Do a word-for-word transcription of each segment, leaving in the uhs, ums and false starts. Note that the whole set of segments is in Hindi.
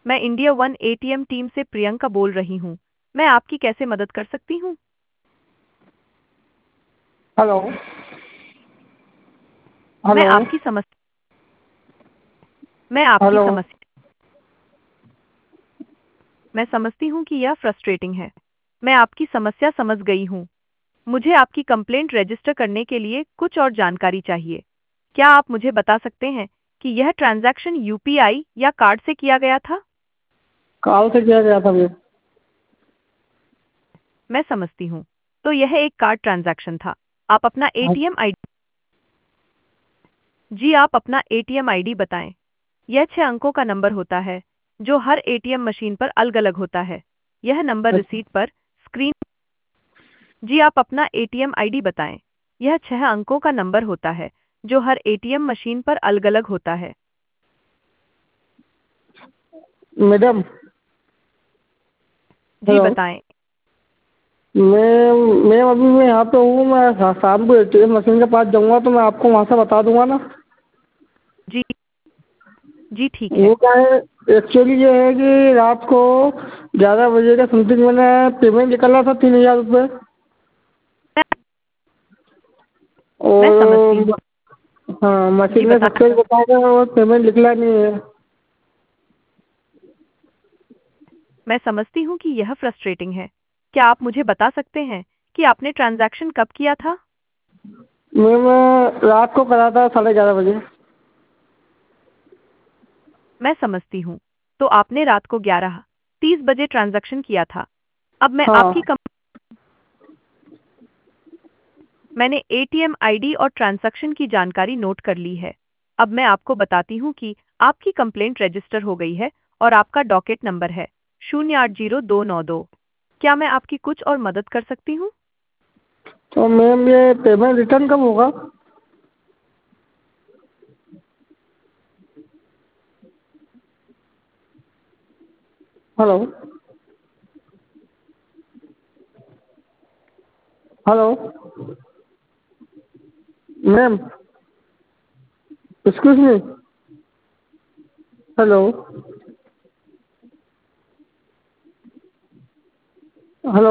मैं इंडिया वन एटीएम टीम से प्रियंका बोल रही हूँ। मैं आपकी कैसे मदद कर सकती हूँ? हेलो। मैं हेलो। आपकी समस्या मैं आपकी हेलो। समस्या मैं समझती हूँ कि यह फ्रस्ट्रेटिंग है। मैं आपकी समस्या समझ गई हूँ। मुझे आपकी कंप्लेंट रजिस्टर करने के लिए कुछ और जानकारी चाहिए। क्या आप मुझे बता सकते हैं कि यह ट्रांजैक्शन यूपीआई या कार्ड से किया गया था? कॉल से किया गया था भैया। मैं समझती हूँ। तो यह एक कार्ड ट्रांजैक्शन था। आप अपना एटीएम आईडी जी आप अपना एटीएम आईडी बताएं। यह छह अंकों का नंबर होता है जो हर एटीएम मशीन पर अलग-अलग होता है। यह नंबर अच्छा। रिसीट पर स्क्रीन जी आप अपना एटीएम आईडी बताएं। यह छह अंकों का नंबर होता है जो हर एटीएम मशीन पर अलग-अलग होता है। मैडम। जी हेलो। बताएं। मैं मैं अभी मैं यहाँ पे हूँ। मैं शा- शाम को एटीएम मशीन के पास जाऊँगा तो मैं आपको वहाँ से बता दूंगा ना। जी जी ठीक है। वो क्या है, एक्चुअली ये है कि रात को ग्यारह बजे का समथिंग मैंने पेमेंट निकाला था तीन हजार रुपये। मैं मैं समझती हूँ। और हाँ, जी मशीन ने बता सक्सेस बताया और पेमेंट निकला नहीं है। मैं समझती हूँ कि यह फ्रस्ट्रेटिंग है। क्या आप मुझे बता सकते हैं कि आपने ट्रांजैक्शन कब किया था? मैं मैं रात को करा था साढ़े ग्यारह बजे। मैं समझती हूँ। तो आपने रात को ग्यारह तीस बजे ट्रांजैक्शन किया था। अब मैं आपकी हाँ। कम मैंने एटीएम आईडी और ट्रांजैक्शन की जानकारी नोट कर ली है। अब मैं आपको बताती हूँ कि आपकी कंप्लेंट रजिस्टर हो गई है और आपका डॉकेट नंबर है शून्य आठ जीरो दो नौ दो। क्या मैं आपकी कुछ और मदद कर सकती हूँ? तो मैम ये पेमेंट रिटर्न कब होगा? Hello. Hello ma'am. Excuse me. Hello. Hello.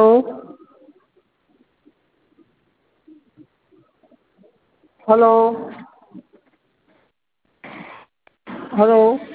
Hello. Hello.